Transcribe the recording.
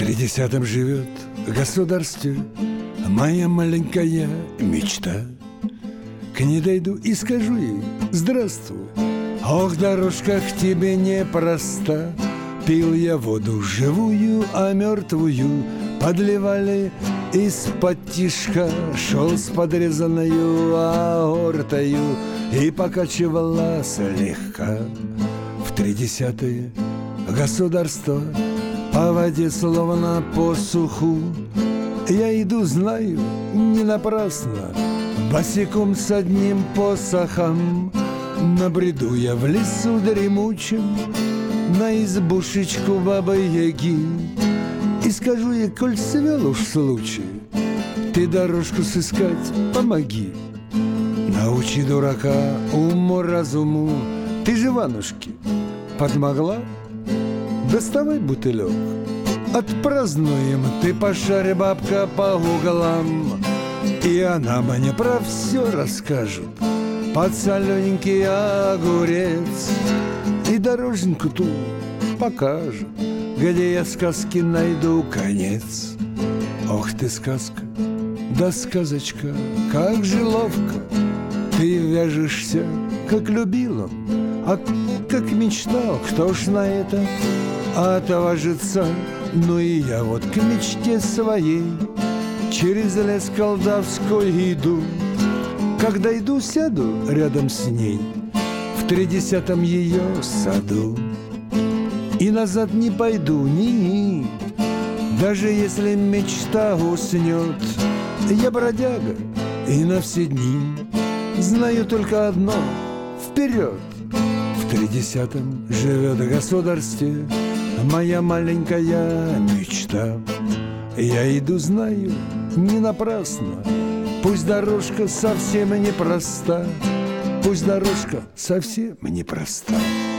30-м живет в государстве моя маленькая мечта. К ней дойду и скажу ей: здравствуй. Ох, дорожка к тебе непроста. Пил я воду живую, а мертвую подливали из-под тишка. Шел с подрезанную аортою и покачивала слегка. В 30-е государство по воде словно по суху. Я иду, знаю, не напрасно, босиком с одним посохом. Набреду я в лесу дремучем на избушечку бабы-яги и скажу ей: коль свел уж случай, ты дорожку сыскать помоги. Научи дурака уму-разуму. Ты же, Ванушки, подмогла? Доставай бутылек, отпразднуем. Ты пошарь, бабка, по углам, и она мне про все расскажет. Под солененький огурец и дороженьку ту покажет, где я сказки найду конец. Ох ты, сказка, да сказочка, как же ловко ты вяжешься, как любил он, а как мечтал. Кто ж на это отважится? Ну и я вот к мечте своей через лес колдовской иду. Когда иду, сяду рядом с ней в 30-м ее саду. И назад не пойду, ни-ни, даже если мечта уснет. Я бродяга и на все дни знаю только одно — вперед. В 30-м живет в государстве моя маленькая мечта. Я иду, знаю, не напрасно. Пусть дорожка совсем непроста, пусть дорожка совсем непроста.